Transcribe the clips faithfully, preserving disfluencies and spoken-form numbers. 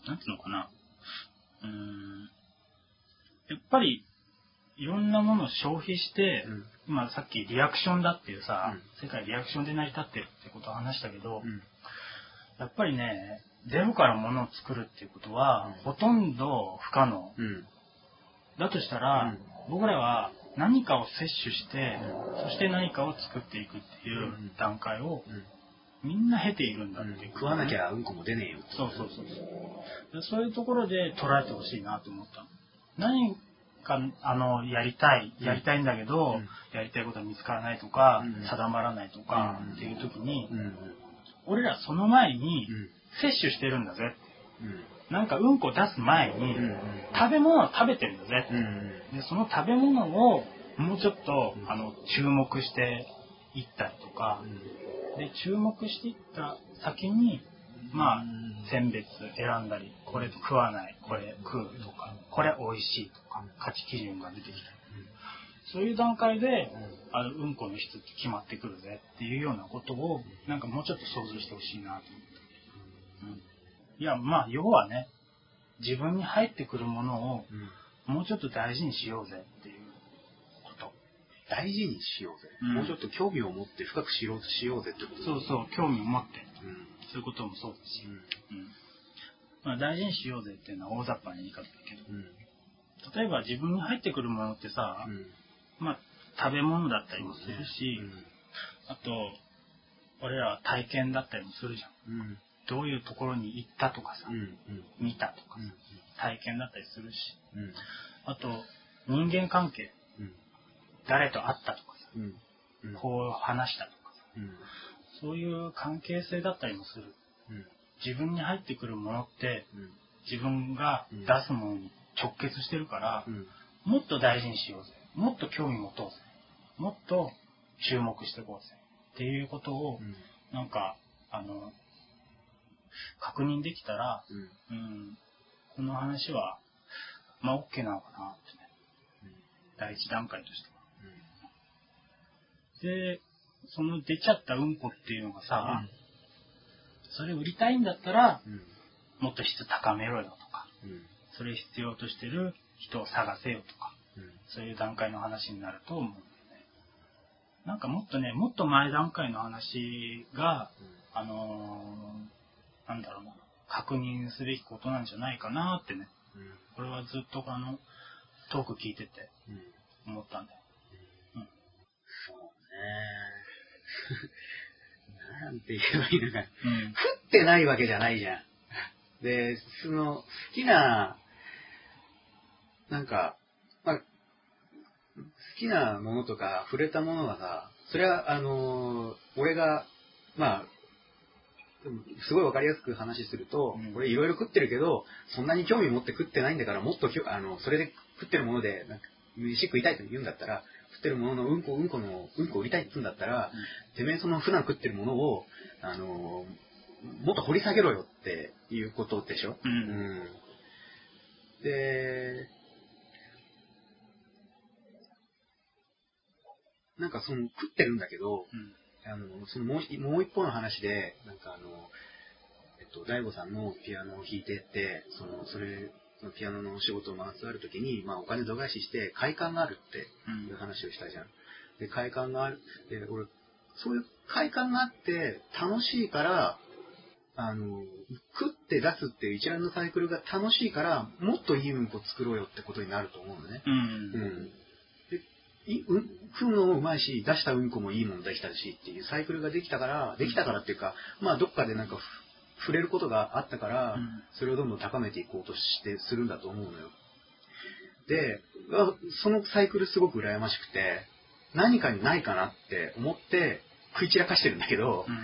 なんていうのかな。うーん。やっぱり、いろんなものを消費して、うん、今さっきリアクションだっていうさ、うん、世界リアクションで成り立ってるってことを話したけど、うん、やっぱりね、ゼロからものを作るっていうことは、うん、ほとんど不可能。うん、だとしたら、うん、僕らは何かを摂取して、うん、そして何かを作っていくっていう段階を、うんみんな経ているんだって、 うん、食わなきゃうんこも出ねえよ。 そうそうそうそう。そういうところで捉えてほしいなと思った。何かあのやりたいやりたいんだけど、うん、やりたいことが見つからないとか、うん、定まらないとか、うん、っていう時に、うん、俺らその前に摂取してるんだぜ。うん、なんかうんこ出す前に、うん、食べ物を食べてるんだぜ。うん、でその食べ物をもうちょっと、うん、あの注目していったりとか。うんで注目していった先にまあ選別選んだりこれ食わないこれ食うとかこれ美味しいとか価値基準が出てきたりそういう段階であのうんこの質って決まってくるぜっていうようなことをなんかもうちょっと想像してほしいなと思って、うん、いやまあ要はね自分に入ってくるものをもうちょっと大事にしようぜっていう大事にしようぜ、うん、もうちょっと興味を持って深く知ろうとしようぜってことそうそう興味を持って、うん、そういうこともそうだし、うんうんまあ、大事にしようぜっていうのは大雑把な言い方だけど、うん、例えば自分に入ってくるものってさ、うん、まあ食べ物だったりもするし、ねうん、あと俺らは体験だったりもするじゃん、うん、どういうところに行ったとかさ、うんうん、見たとかさ、うん、体験だったりするし、うん、あと人間関係誰と会ったとかさ、うんうん、こう話したとかさ、うん、そういう関係性だったりもする、うん、自分に入ってくるものって、うん、自分が出すものに直結してるから、うん、もっと大事にしようぜもっと興味持とうぜもっと注目していこうぜっていうことを、うん、なんかあの確認できたら、うんうん、この話はまあ OK なのかなってね、うん、第一段階としてはで、その出ちゃったうんこっていうのがさ、うん、それ売りたいんだったら、うん、もっと質高めろよとか、うん、それ必要としてる人を探せよとか、うん、そういう段階の話になると思うんだよね。なんかもっとね、もっと前段階の話が、うん、あのー、なんだろうな、確認すべきことなんじゃないかなってね、うん、これはずっとあの、トーク聞いてて思ったんだよ。うんうん、 そうね。なんて言えばいいのか。うん、食ってないわけじゃないじゃん。で、その、好きな、なんか、まあ、好きなものとか、触れたものはさ、それは、あのー、俺が、まあ、すごいわかりやすく話すると、うん、俺いろいろ食ってるけど、そんなに興味持って食ってないんだから、もっとあの、それで食ってるもので、なんか、飯食いたいと言うんだったら、食ってるもののうんこうんこのうんこ売りたいって言うんだったら、うん、てめえその普段食ってるものをあのもっと掘り下げろよっていうことでしょ。うんうん、で、なんかその食ってるんだけど、うん、あのそのもうもう一方の話でなんかあのえっと大悟さんのピアノを弾いてってそのそれピアノの仕事を回すあるときに、まあ、お金度外視して快感があるっていう話をしたじゃん。で快感があるで俺そういう快感があって楽しいからあの食って出すっていう一連のサイクルが楽しいからもっといいうんこ作ろうよってことになると思うのね。うんうんでいうん、食うのもうまいし出したうんこもいいもんできたしっていうサイクルができたからできたからっていうかまあどっかでなんか触れることがあったから、うん、それをどんどん高めていこうとしてするんだと思うのよ。で、そのサイクルすごく羨ましくて、何かにないかなって思って食い散らかしてるんだけど、うん、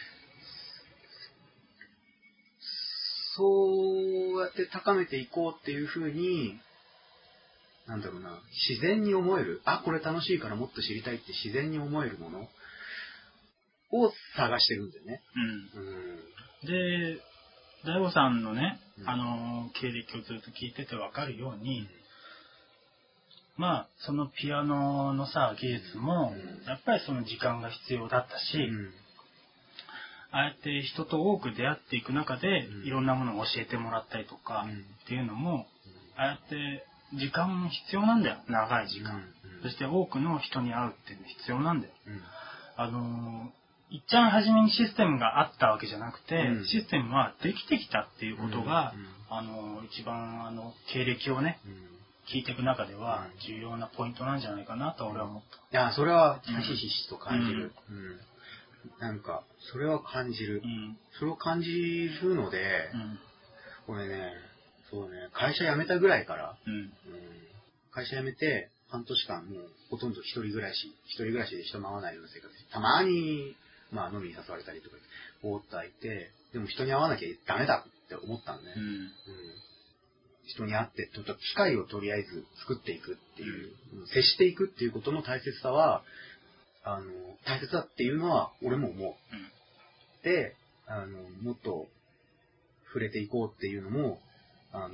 そうやって高めていこうっていう風に、なんだろうな、自然に思える、あ、これ楽しいからもっと知りたいって自然に思えるものを探してるんだよね。うん。うんで、大悟さんのね、うん、あの経歴をずっと聞いててわかるように、うん、まあそのピアノのさ技術も、うん、やっぱりその時間が必要だったし、うん、 ああやって人と多く出会っていく中で、 うん、 いろんなものを教えてもらったりとか、うん、っていうのも、ああやって時間も必要なんだよ。長い時間。うんうん、そして多くの人に会うっていうの必要なんだよ。うん、あのー、いっちゃん初めにシステムがあったわけじゃなくて、うん、システムはできてきたっていうことが、うんうん、あのー、一番あの経歴をね、うん聞いていく中では重要なポイントなんじゃないかなと俺は思った。 いや、それはひしひしと感じる。うんうん、なんか、それは感じる。うん、それを感じるので、うん、俺ね、そうね、会社辞めたぐらいから、うんうん、会社辞めて半年間もうほとんど一人暮らし、一人暮らしで人も会わないような生活で、たまに、まあ飲みに誘われたりとか、ぼーっといて、でも人に会わなきゃダメだって思ったんで、ね。うんうん人に会って、ちょっと機会をとりあえず作っていくっていう、うん、接していくっていうことの大切さは、あの、大切だっていうのは俺も思う。うん、で、あの、もっと触れていこうっていうのも、あの、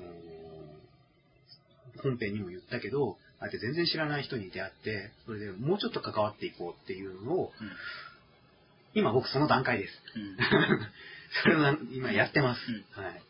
本編にも言ったけど、あえて全然知らない人に出会って、それでもうちょっと関わっていこうっていうのを、うん、今僕その段階です。うん、それを今やってます。 うん、はい。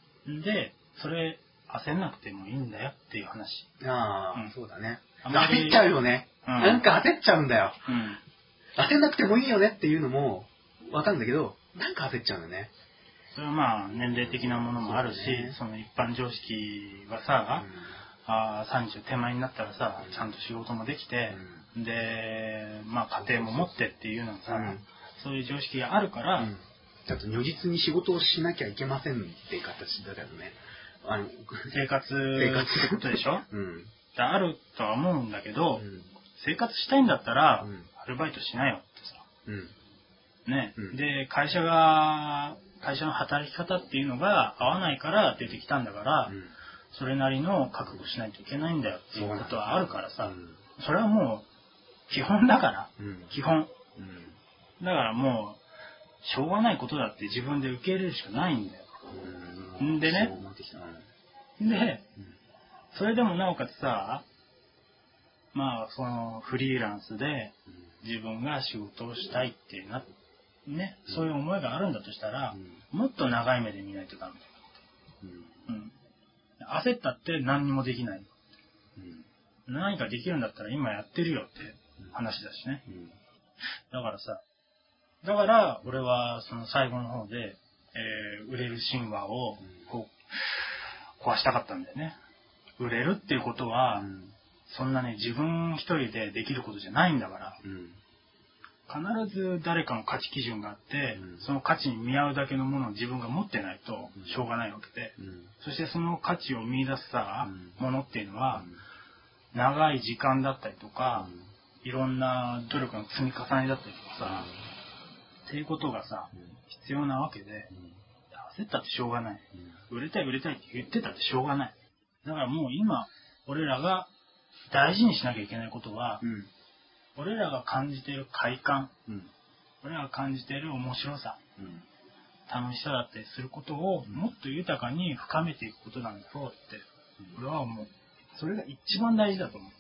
で、それ、焦んなくてもいいんだよっていう話。 ああ、うん、そうだね。焦っちゃうよね、うん。なんか焦っちゃうんだよ、うん。焦んなくてもいいよねっていうのもわかるんだけど、なんか焦っちゃうんだよね。 それはまあ年齢的なものもあるし、そ, ね、その一般常識はさ、うん、あさんじゅう手前になったらさ、ちゃんと仕事もできて、うん、で、まあ家庭も持ってっていうのがさ、うん、そういう常識があるから、うん、 ちょっと如実に仕事をしなきゃいけませんっていう形だけどね。 あの生活ってことでしょ、うん、あるとは思うんだけど、うん、生活したいんだったら、うん、アルバイトしなよってさ、うんねうん、で会社が会社の働き方っていうのが合わないから出てきたんだから、うん、それなりの覚悟しないといけないんだよっていうことはあるからさ、うん、それはもう基本だから、うん、基本、だからもうしょうがないことだって自分で受け入れるしかないんだよ。んでね、で、それでもなおかつさ、まあそのフリーランスで自分が仕事をしたいってな、ね、そういう思いがあるんだとしたら、もっと長い目で見ないとダメだよ、うん。焦ったって何にもできない。うん、何かできるんだったら今やってるよって話だしね。だからさ、だから俺はその最後の方で、えー、売れる神話をこう壊したかったんだよね。売れるっていうことは、うん、そんなね自分一人でできることじゃないんだから、うん、必ず誰かの価値基準があって、うん、その価値に見合うだけのものを自分が持ってないとしょうがないわけで、うん、そしてその価値を見出すさ、うん、ものっていうのは、うん、長い時間だったりとか、うん、いろんな努力の積み重ねだったりとかさ、うん、っていうことがさ、うん、必要なわけで、うん、焦ったってしょうがない、うん、売れたい売れたいって言ってたってしょうがない。だからもう今俺らが大事にしなきゃいけないことは、うん、俺らが感じている快感、うん、俺らが感じている面白さ、うん、楽しさだったりすることをもっと豊かに深めていくことなんだろうって、うん、俺は思う。それが一番大事だと思う。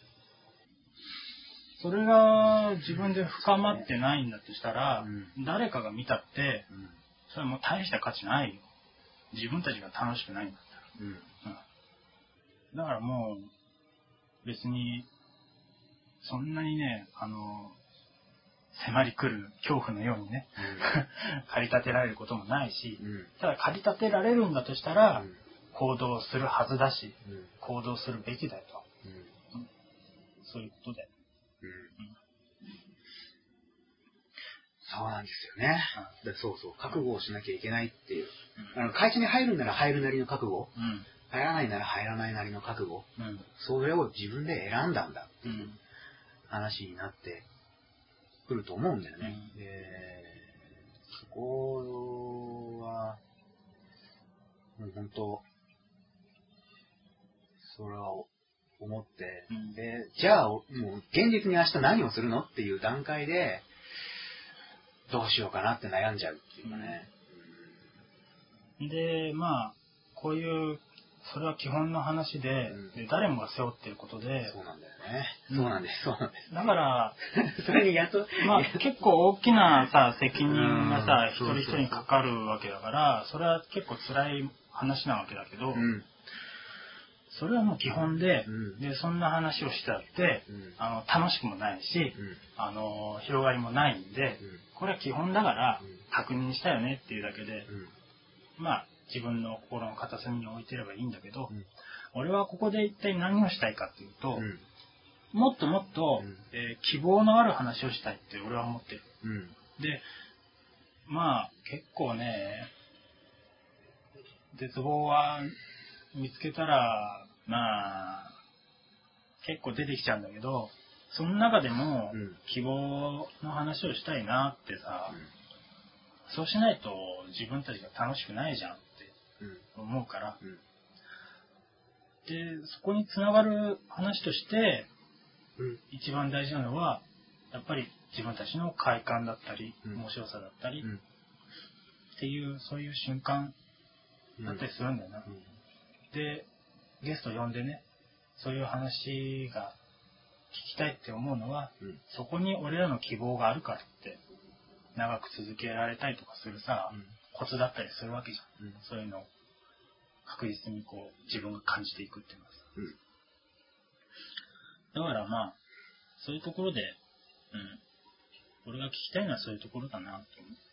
それが自分で深まってないんだとしたら、うん、誰かが見たって、うん、それはもう大した価値ないよ。自分たちが楽しくないんだったら、うんうん、だからもう別にそんなにね、あの迫り来る恐怖のようにね、うん、駆り立てられることもないし、うん、ただ駆り立てられるんだとしたら、うん、行動するはずだし、うん、行動するべきだよと、うんうん、そういうことで、うんうん、 そうなんですよね、うん、でそうそう覚悟をしなきゃいけないっていう、うん、あの会社に入るなら入るなりの覚悟、うん、入らないなら入らないなりの覚悟、うん、それを自分で選んだんだっていう話になってくると思うんだよね、うん、でそこはもう本当それは思って、うん、でじゃあもう現実に明日何をするのっていう段階でどうしようかなって悩んじゃうっていうかね、 うん、でまあこういうそれは基本の話で、うん、で誰もが背負っていることで。 そうなんだよね。そうなんです、そうなんです。 だから、 それにやっと、 まあ結構大きなさ、責任がさ、一人一人にかかるわけだから、それは結構辛い話なわけだけど、うん、それはもう基本で、うん、で、そんな話をしたって、うん、あの、楽しくもないし、うん、あの、広がりもないんで、うん、これは基本だから、確認したよねっていうだけで、うん、まあ、自分の心の片隅に置いてればいいんだけど、うん、俺はここで一体何をしたいかっていうと、うん、もっともっと、うん、えー、希望のある話をしたいって俺は思ってる。うん、で、まあ結構ね、絶望は見つけたら、まあ結構出てきちゃうんだけど、その中でも希望の話をしたいなってさ、うん、そうしないと自分たちが楽しくないじゃんって思うから、うん、でそこにつながる話として、うん、一番大事なのはやっぱり自分たちの快感だったり、うん、面白さだったり、うん、っていうそういう瞬間だったりするんだよな、うん、でゲスト呼んでね、そういう話が聞きたいって思うのは、うん、そこに俺らの希望があるからって長く続けられたりとかするさ、うん、コツだったりするわけじゃん、うん、そういうのを確実にこう自分が感じていくっていうのはさ、うん、だからまあそういうところで、うん、俺が聞きたいのはそういうところだなと思う。